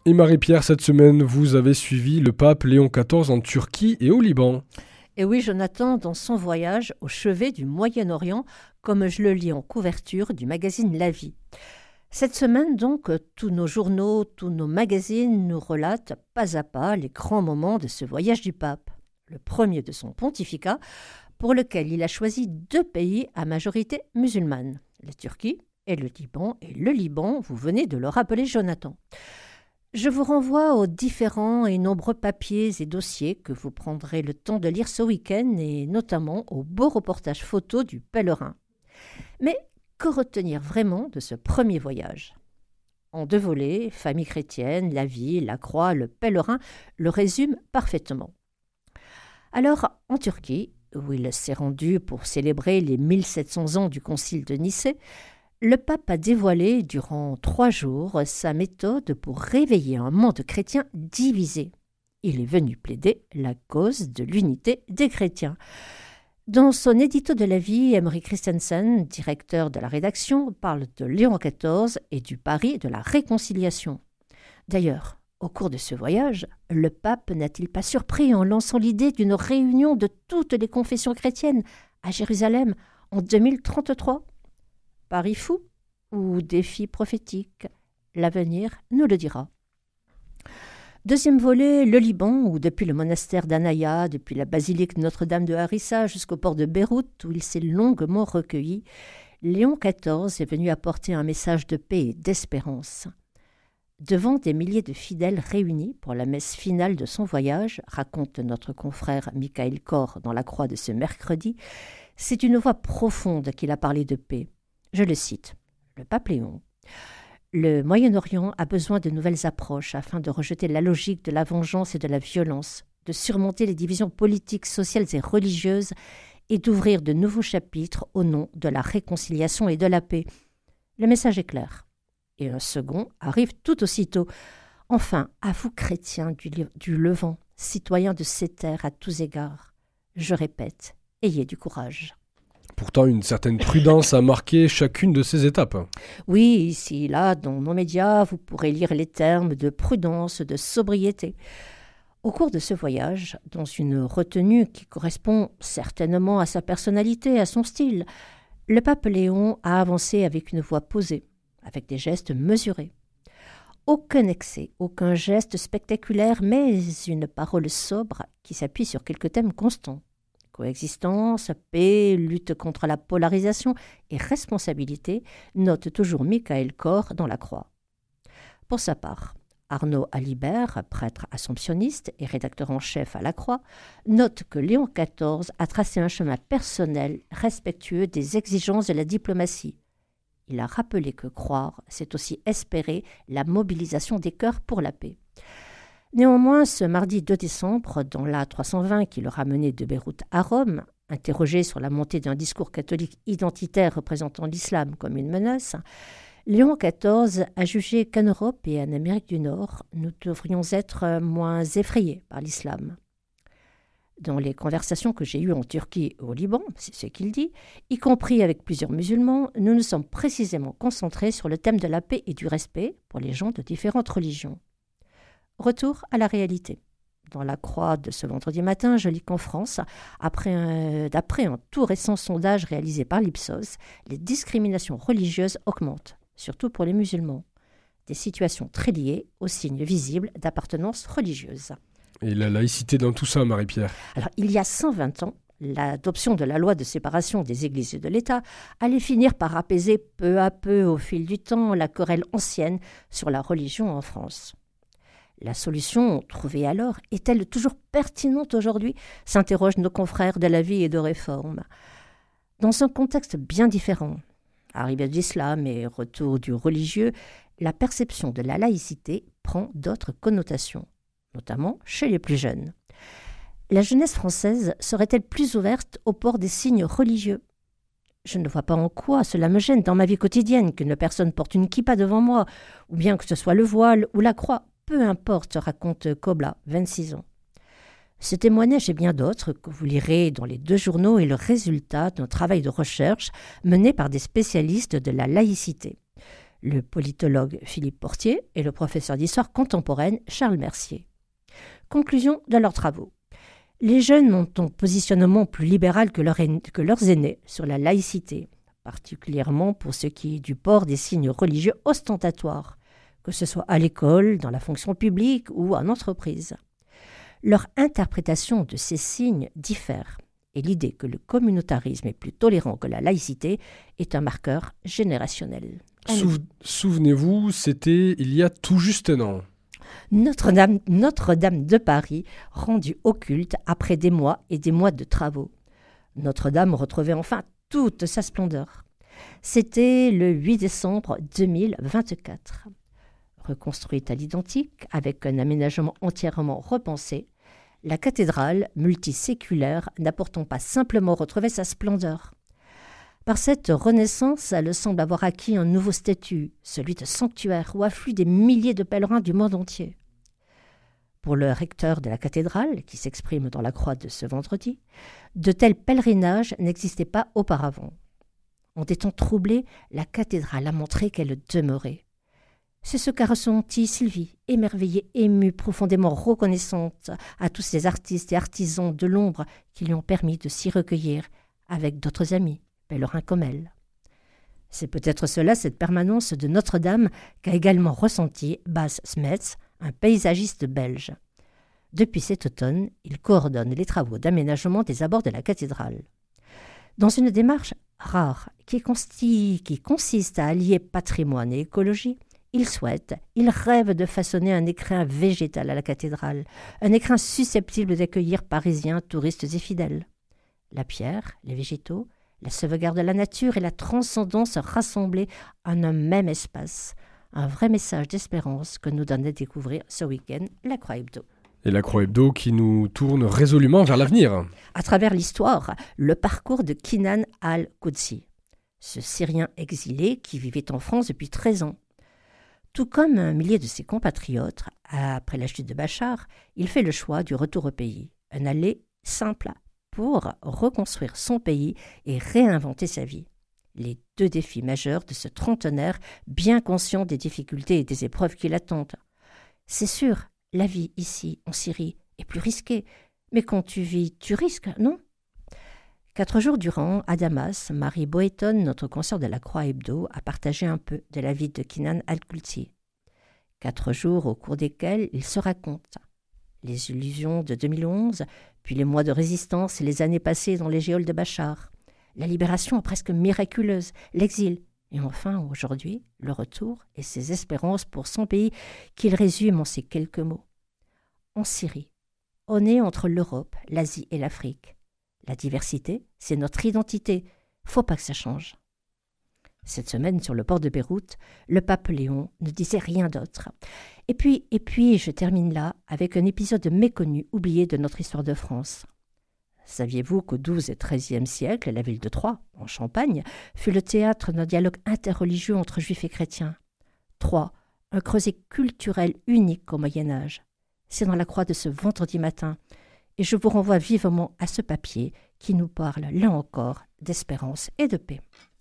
Et Marie-Pierre, cette semaine, vous avez suivi le pape Léon XIV en Turquie et au Liban. Et oui, Jonathan, dans son voyage au chevet du Moyen-Orient, comme je le lis en couverture du magazine La Vie. Cette semaine, donc, tous nos journaux, tous nos magazines nous relatent pas à pas les grands moments de ce voyage du pape, le premier de son pontificat, pour lequel il a choisi 2 pays à majorité musulmane, la Turquie et le Liban. Et le Liban, vous venez de le rappeler, Jonathan. Je vous renvoie aux différents et nombreux papiers et dossiers que vous prendrez le temps de lire ce week-end et notamment au beau reportage photo du pèlerin. Mais que retenir vraiment de ce premier voyage ? En 2 volets, famille chrétienne, la vie, la croix, le pèlerin le résument parfaitement. Alors, en Turquie, où il s'est rendu pour célébrer les 1700 ans du concile de Nicée, le pape a dévoilé durant 3 jours sa méthode pour réveiller un monde chrétien divisé. Il est venu plaider la cause de l'unité des chrétiens. Dans son édito de la vie, Emery Christensen, directeur de la rédaction, parle de Léon XIV et du pari de la réconciliation. D'ailleurs, au cours de ce voyage, le pape n'a-t-il pas surpris en lançant l'idée d'une réunion de toutes les confessions chrétiennes à Jérusalem en 2033 ? Pari fou ou défi prophétique ? L'avenir nous le dira. Deuxième volet, le Liban, où depuis le monastère d'Anaya, depuis la basilique Notre-Dame de Harissa jusqu'au port de Beyrouth, où il s'est longuement recueilli, Léon XIV est venu apporter un message de paix et d'espérance. Devant des milliers de fidèles réunis pour la messe finale de son voyage, raconte notre confrère Michael Kor dans la Croix de ce mercredi, c'est d'une voix profonde qu'il a parlé de paix. Je le cite, le pape Léon. Le Moyen-Orient a besoin de nouvelles approches afin de rejeter la logique de la vengeance et de la violence, de surmonter les divisions politiques, sociales et religieuses et d'ouvrir de nouveaux chapitres au nom de la réconciliation et de la paix. Le message est clair. Et un second arrive tout aussitôt. Enfin, à vous chrétiens du Levant, citoyens de ces terres à tous égards, je répète, ayez du courage. Pourtant, une certaine prudence a marqué chacune de ces étapes. Oui, ici, là, dans nos médias, vous pourrez lire les termes de prudence, de sobriété. Au cours de ce voyage, dans une retenue qui correspond certainement à sa personnalité, à son style, le pape Léon a avancé avec une voix posée, avec des gestes mesurés. Aucun excès, aucun geste spectaculaire, mais une parole sobre qui s'appuie sur quelques thèmes constants. Coexistence, paix, lutte contre la polarisation et responsabilité, note toujours Michael Kor dans la Croix. Pour sa part, Arnaud Alibert, prêtre assomptionniste et rédacteur en chef à la Croix, note que Léon XIV a tracé un chemin personnel respectueux des exigences de la diplomatie. Il a rappelé que croire, c'est aussi espérer la mobilisation des cœurs pour la paix. Néanmoins, ce mardi 2 décembre, dans l'A320 qui le ramenait de Beyrouth à Rome, interrogé sur la montée d'un discours catholique identitaire représentant l'islam comme une menace, Léon XIV a jugé qu'en Europe et en Amérique du Nord, nous devrions être moins effrayés par l'islam. Dans les conversations que j'ai eues en Turquie et au Liban, c'est ce qu'il dit, y compris avec plusieurs musulmans, nous nous sommes précisément concentrés sur le thème de la paix et du respect pour les gens de différentes religions. Retour à la réalité. Dans la Croix de ce vendredi matin, je lis qu'en France, d'après un tout récent sondage réalisé par l'Ipsos, les discriminations religieuses augmentent, surtout pour les musulmans. Des situations très liées aux signes visibles d'appartenance religieuse. Et la laïcité dans tout ça, Marie-Pierre ? Alors, il y a 120 ans, l'adoption de la loi de séparation des églises et de l'État allait finir par apaiser peu à peu, au fil du temps, la querelle ancienne sur la religion en France. La solution trouvée alors est-elle toujours pertinente aujourd'hui ? S'interrogent nos confrères de la vie et de réforme. Dans un contexte bien différent, arrivée de l'islam et retour du religieux, la perception de la laïcité prend d'autres connotations, notamment chez les plus jeunes. La jeunesse française serait-elle plus ouverte au port des signes religieux ? Je ne vois pas en quoi cela me gêne dans ma vie quotidienne qu'une personne porte une kippa devant moi, ou bien que ce soit le voile ou la croix. Peu importe, raconte Kobla, 26 ans. Ce témoignage et bien d'autres que vous lirez dans les 2 journaux est le résultat d'un travail de recherche mené par des spécialistes de la laïcité. le politologue Philippe Portier et le professeur d'histoire contemporaine Charles Mercier. Conclusion de leurs travaux. Les jeunes ont un positionnement plus libéral que leurs aînés sur la laïcité, particulièrement pour ce qui est du port des signes religieux ostentatoires, que ce soit à l'école, dans la fonction publique ou en entreprise. Leur interprétation de ces signes diffère, et l'idée que le communautarisme est plus tolérant que la laïcité est un marqueur générationnel. Souvenez-vous, c'était il y a tout juste un an. Notre-Dame de Paris, rendue au culte après des mois et des mois de travaux. Notre-Dame retrouvait enfin toute sa splendeur. C'était le 8 décembre 2024. Reconstruite à l'identique, avec un aménagement entièrement repensé, la cathédrale multiséculaire n'a pourtant pas simplement retrouvé sa splendeur. Par cette renaissance, elle semble avoir acquis un nouveau statut, celui de sanctuaire où affluent des milliers de pèlerins du monde entier. Pour le recteur de la cathédrale, qui s'exprime dans la croix de ce vendredi, de tels pèlerinages n'existaient pas auparavant. En des temps troublés, la cathédrale a montré qu'elle demeurait. C'est ce qu'a ressenti Sylvie, émerveillée, émue, profondément reconnaissante à tous ces artistes et artisans de l'ombre qui lui ont permis de s'y recueillir avec d'autres amis, pèlerins comme elle. C'est peut-être cela, cette permanence de Notre-Dame, qu'a également ressenti Bas Smets, un paysagiste belge. Depuis cet automne, il coordonne les travaux d'aménagement des abords de la cathédrale. Dans une démarche rare qui consiste à allier patrimoine et écologie, il rêve de façonner un écrin végétal à la cathédrale, un écrin susceptible d'accueillir Parisiens, touristes et fidèles. La pierre, les végétaux, la sauvegarde de la nature et la transcendance rassemblés en un même espace. Un vrai message d'espérance que nous donne à découvrir ce week-end la Croix Hebdo. Et la Croix Hebdo qui nous tourne résolument vers l'avenir. À travers l'histoire, le parcours de Kinan al-Qudsi, ce Syrien exilé qui vivait en France depuis 13 ans. Tout comme un millier de ses compatriotes, après la chute de Bachar, il fait le choix du retour au pays, un aller simple pour reconstruire son pays et réinventer sa vie. Les deux défis majeurs de ce trentenaire, bien conscient des difficultés et des épreuves qui l'attendent. C'est sûr, la vie ici, en Syrie, est plus risquée, mais quand tu vis, tu risques, non ? 4 jours durant, à Damas, Marie Boeton, notre consoeur de la Croix Hebdo, a partagé un peu de la vie de Kinan al-Qudsi. 4 jours au cours desquels il se raconte les illusions de 2011, puis les mois de résistance et les années passées dans les geôles de Bachar, la libération presque miraculeuse, l'exil, et enfin, aujourd'hui, le retour et ses espérances pour son pays qu'il résume en ces quelques mots. En Syrie, on est entre l'Europe, l'Asie et l'Afrique. La diversité, c'est notre identité. Faut pas que ça change. Cette semaine, sur le port de Beyrouth, le pape Léon ne disait rien d'autre. Et puis, je termine là avec un épisode méconnu, oublié de notre histoire de France. Saviez-vous qu'au XIIe et XIIIe siècle, la ville de Troyes, en Champagne, fut le théâtre d'un dialogue interreligieux entre juifs et chrétiens. Troyes, un creuset culturel unique au Moyen-Âge. C'est dans la croix de ce vendredi matin. Et je vous renvoie vivement à ce papier qui nous parle, là encore, d'espérance et de paix.